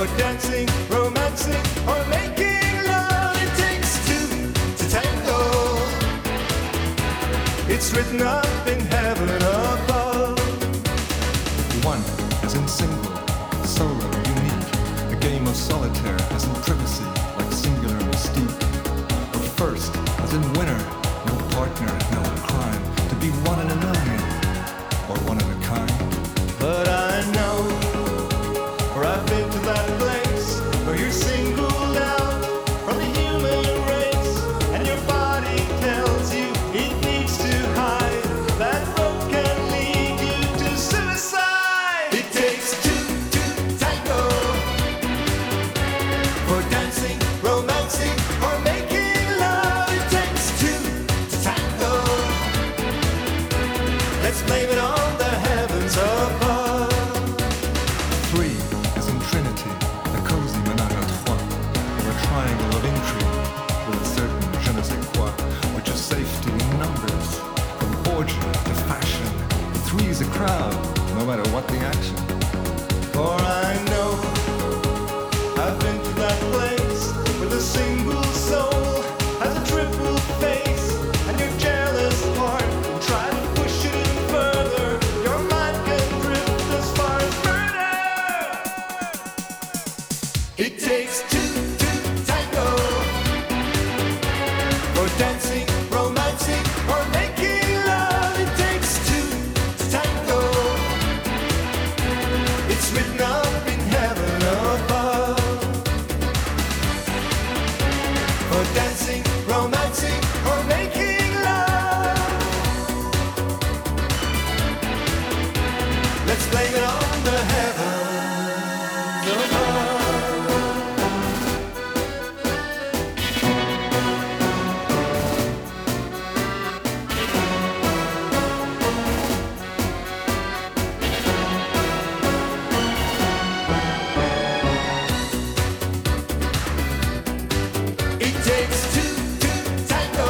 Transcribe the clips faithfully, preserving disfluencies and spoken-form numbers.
For dancing, romancing, or making love, it takes two to tango. It's written up in heaven above. One as in single, solo, unique. A game of solitaire as in privacy, like singular mystique. Or first as in winner, no partner, no crime. To be one in a million, or one of a kind. But I know, or I've been to that place where you're singled out from the human race, and your body tells you it needs to hide. That road can lead you to suicide. It takes two to tango. For dancing, romancing, or making love, it takes two to tango. Let's blame it on the heavens above. Three as in Trinity, a cozy menage à trois. Or a triangle of intrigue, with a certain je ne sais quoi, which is safety in numbers. From orgy to fashion, three's a crowd, no matter what the action. For I know I've been to that place where the single soul has a triple face, and your jealous heart will try to push it in further. Your mind can drift as far as murder. It takes two to tango. For dancing, romancing, or making love, it takes two to tango. It's written up in heaven above. For dancing, romancing, or making love, let's blame it on the heavens above. It takes two to tango.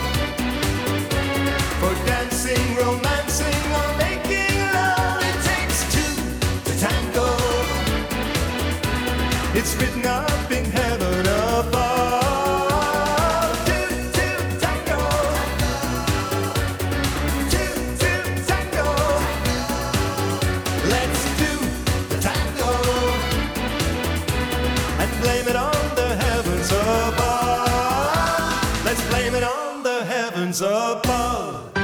For dancing, romancing, or making love, it takes two to tango. It's written up in heaven above. Two to tango. Two to tango. Let's do the tango and blame it on the heavens above. Let's blame it on the heavens above.